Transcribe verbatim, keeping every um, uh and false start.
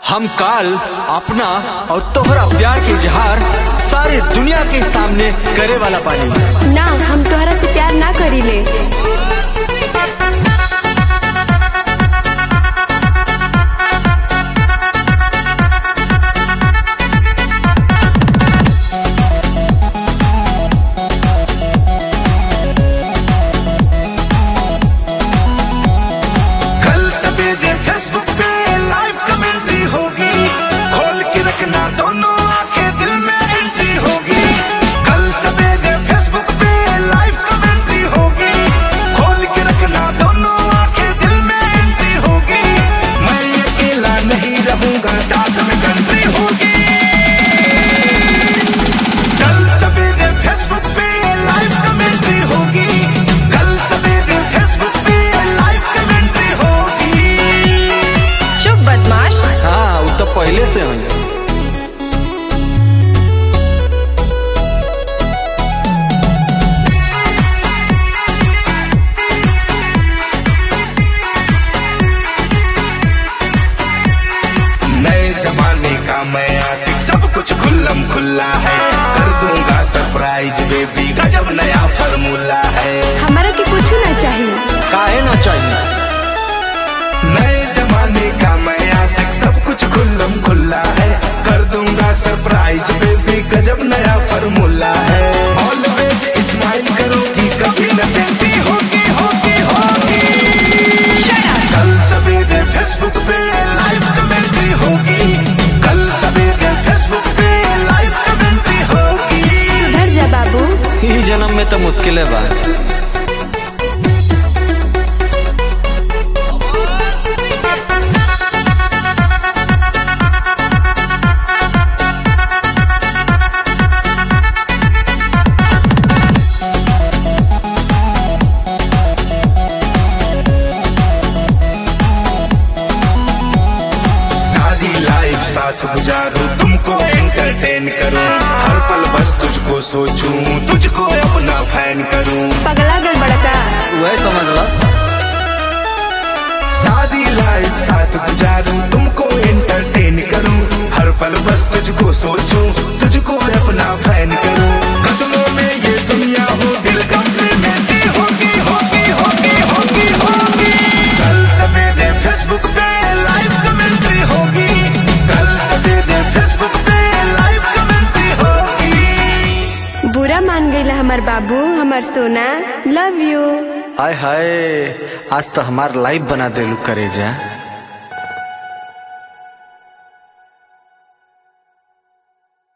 हम काल अपना और तोहरा प्यार के इजहार सारे दुनिया के सामने करे वाला बानी। ना, हम तोहरा से प्यार ना करीले। कल सवेरे फेसबुक पे लाइव कमेंट्री होगी, खोल के रखना दोनों आंखें, दिल में एंट्री होगी। कल सवेरे फेसबुक पे लाइव कमेंट्री होगी, खोल के रखना दोनों आंखें, दिल में एंट्री होगी। मैं अकेला नहीं रहूंगा, साथ में कंट्री होगी। कल सवेरे फेसबुक पे लाइव कमेंट्री होगी, कल सवेरे फेसबुक पे लाइव कमेंट्री होगी। चुप बदमाश। हाँ, वो तो पहले से हुई। नए जमाने का मैं आशिक, सब कुछ खुल्लम खुल्ला है। कर दूंगा सरप्राइज बेबी, गजब नया फार्मूला है। हमारा के कुछ ना चाहिए। काहे ना चाहिए? नए जमाने का मैं आशिक, सब कुछ खुल्लम खुल्ला है। कर दूंगा सरप्राइज बेबी, गजब नया फार्मूला है। ऑलवेज स्माइल करोगी, कभी न सेंटी होगी होगी होगी। कल सवेरे फेसबुक पे लाइव कमेंट्री होगी, कल सवेरे फेसबुक पे लाइव कमेंट्री होगी। सुधर जा बाबू। ई जन्म में तो मुश्किल है बा। सारी लाइफ साथ गुजारूं, तुमको एंटरटेन करूं, हर पल बस तुझको सोचूं, तुझको अपना फैन करूं। पगला गल बड़का। वह समझ ला। सारी लाइफ साथ गुजारूं, तुमको एंटरटेन करूं, हर पल बस तुझको सोचूं, तुझको अपना फैन करूं। कदमों में ये दुनिया हो, दिल कम्प्लीमेंट्री होगी होगी होगी होगी होगी। कल सवेरे फेसबुक पे लाइव कमेंट्री होगी, कल सवेरे फेसबुक पे लाइव कमेंट्री होगी। बुरा मान गईला हमार बाबू, हमार सोना। Love you. आय हाय, आज तो हमार लाइफ बना देलू करे जा।